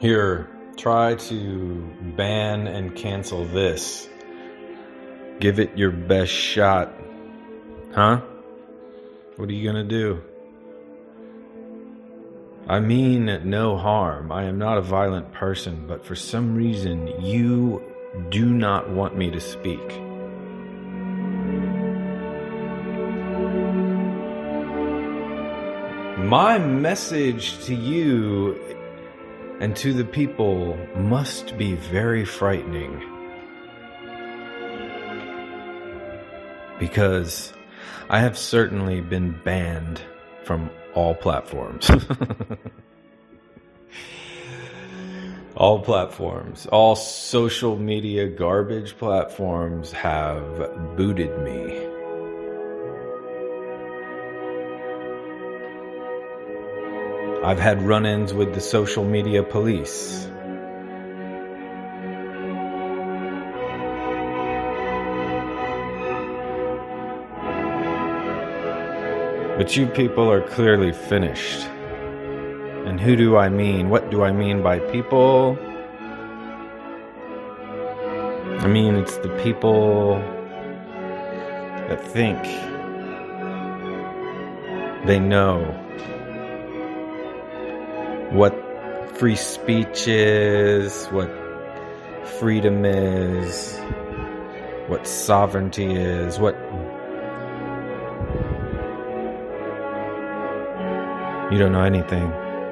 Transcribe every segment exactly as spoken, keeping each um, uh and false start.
Here, try to ban and cancel this. Give it your best shot. Huh? What are you gonna do? I mean no harm. I am not a violent person, but for some reason you do not want me to speak. My message to you and to the people must be very frightening. Because I have certainly been banned from all platforms. All platforms, all social media garbage platforms have booted me. I've had run-ins with the social media police. But you people are clearly finished. And who do I mean? What do I mean by people? I mean, it's the people that think they know what free speech is, what freedom is, what sovereignty is, what... You don't know anything.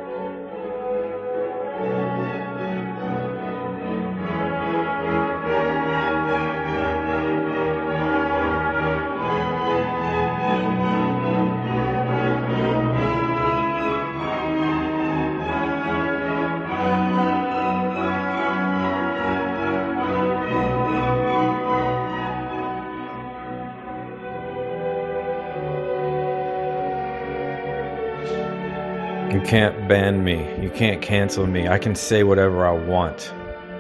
You can't ban me. You can't cancel me. I can say whatever I want.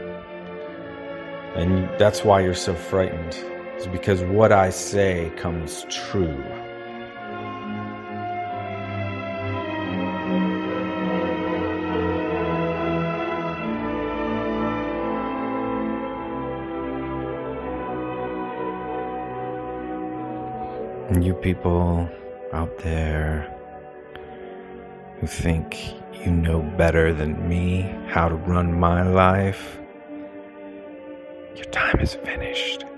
And that's why you're so frightened. It's because what I say comes true. And you people out there who think you know better than me how to run my life, your time is finished.